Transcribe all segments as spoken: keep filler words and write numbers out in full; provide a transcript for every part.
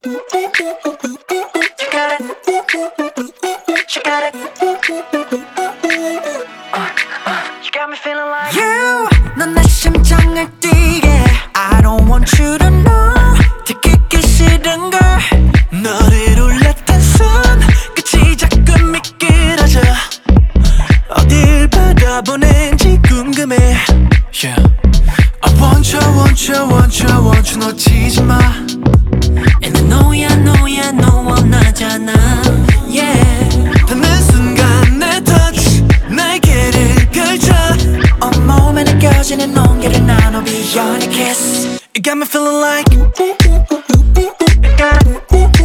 You, 넌 내 심장을 뛰게 I don't want you to know 듣기 싫은 걸 너를 올렸던 손 끝이 자꾸 미끄러져 어딜 바라보는지 궁금해 yeah. I want you, want you, want you, want you 놓치지 마 And I know ya, know ya, 너 원하잖아 yeah. 닿는 순간 내 touch 날개를 펼쳐 온몸에 느껴지는 온기를 나눠 beyond a kiss You got me feeling like You got it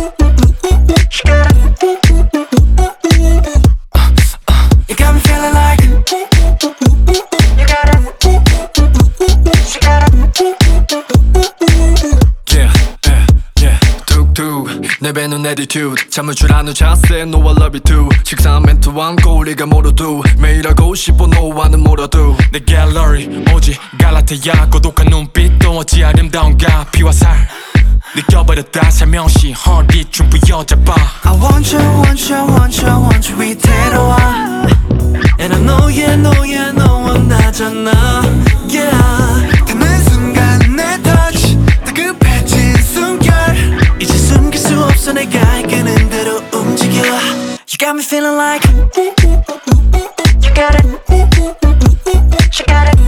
You got me feeling like You got it You got it Yeah, yeah, yeah 툭툭 내뱉는 attitude 잠을 줄 아는 자세 No I love you too 식상한 멘트 안고 우리가 모르도 매일 하고 싶어 너와는 몰아도 내 갤러리 오직 갈라테야 고독한 눈빛도 어찌 아름다운가 피와 살 느껴버렸다 살며시 허리 좀 부여잡아 I want you, want you, want you, want you 이대로 와 And I know yeah, know yeah, 너 원하잖아 Yeah 닿는 순간 내 touch 다급해진 숨결 이제 숨길 수 없어 내가 이끄는 대로 움직여 You got me feeling like You got it You got it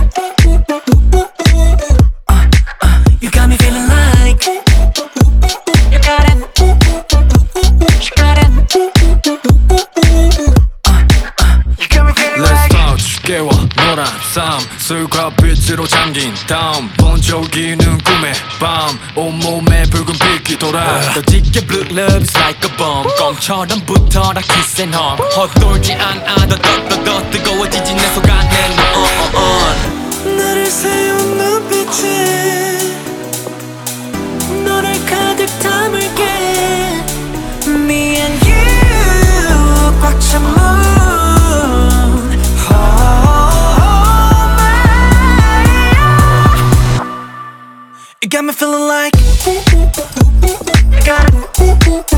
uh, uh, You got me feeling like You got it You got it uh, uh, You got me feeling Let's like touch 깨워 노란 삶 술과 빛으로 잠긴 다음 번쩍이는 꿈의 밤 온몸에 붉은 빛이 돌아 더 짙게 blue love is like a bomb 껌처럼 붙어라 kiss and hug 헛돌지 않아 더더더더 뜨거워지지 내 속 안에 너 uh, uh, uh. 나를 세운 눈빛에 너를 가득 담을게 Me and you 꽉 찬 문 You got me feeling like You got it